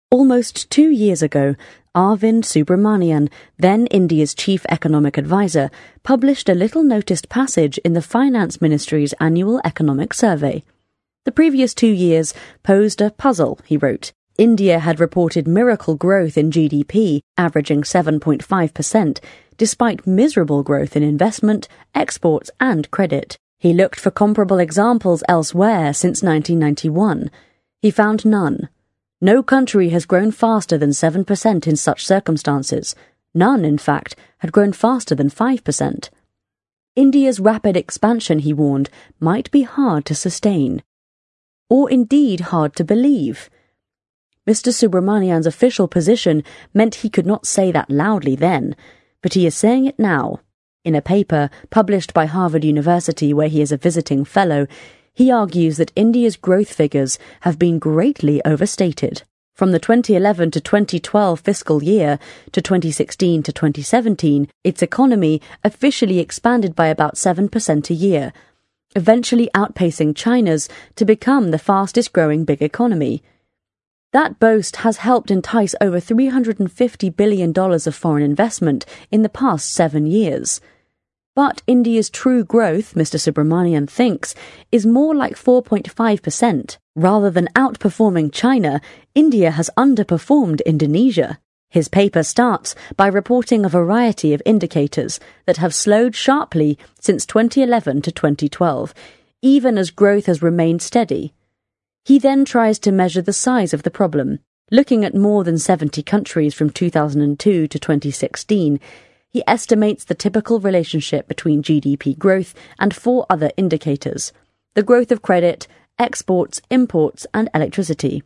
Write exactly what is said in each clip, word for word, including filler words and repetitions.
Almost two years ago, Arvind Subramanian, then India's chief economic advisor, published a little-noticed passage in the Finance Ministry's annual economic survey. The previous two years posed a puzzle, he wrote. India had reported miracle growth in G D P, averaging seven point five percent, despite miserable growth in investment, exports and credit. He looked for comparable examples elsewhere since nineteen ninety-one. He found none. No country has grown faster than seven percent in such circumstances. None, in fact, had grown faster than five percent. India's rapid expansion, he warned, might be hard to sustain. Or indeed hard to believe. Mister Subramanian's official position meant he could not say that loudly then, but he is saying it now. In a paper published by Harvard University, where he is a visiting fellow, he argues that India's growth figures have been greatly overstated. From the twenty eleven to twenty twelve fiscal year to twenty sixteen to twenty seventeen, its economy officially expanded by about seven percent a year, eventually outpacing China's to become the fastest-growing big economy. That boast has helped entice over three hundred fifty billion dollars of foreign investment in the past seven years. But India's true growth, Mister Subramanian thinks, is more like four point five percent. Rather than outperforming China, India has underperformed Indonesia. His paper starts by reporting a variety of indicators that have slowed sharply since twenty eleven to twenty twelve, even as growth has remained steady. He then tries to measure the size of the problem. Looking at more than seventy countries from two thousand two to twenty sixteen, he estimates the typical relationship between G D P growth and four other indicators: the growth of credit, exports, imports, and electricity.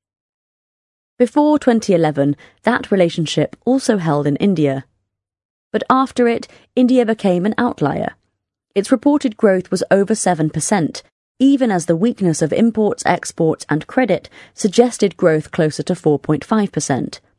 Before twenty eleven, that relationship also held in India. But after it, India became an outlier. Its reported growth was over seven percent, even as the weakness of imports, exports, and credit suggested growth closer to four point five percent.